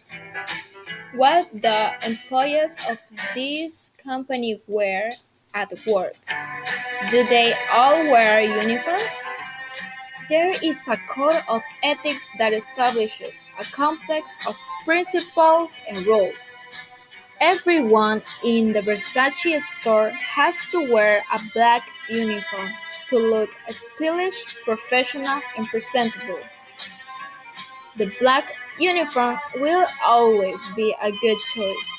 What the employees of this company wear at work? Do they all wear uniform? There is a code of ethics that establishes a complex of principles and rules. Everyone in the Versace store has to wear a black uniform to look stylish, professional, and presentable. The black uniform will always be a good choice.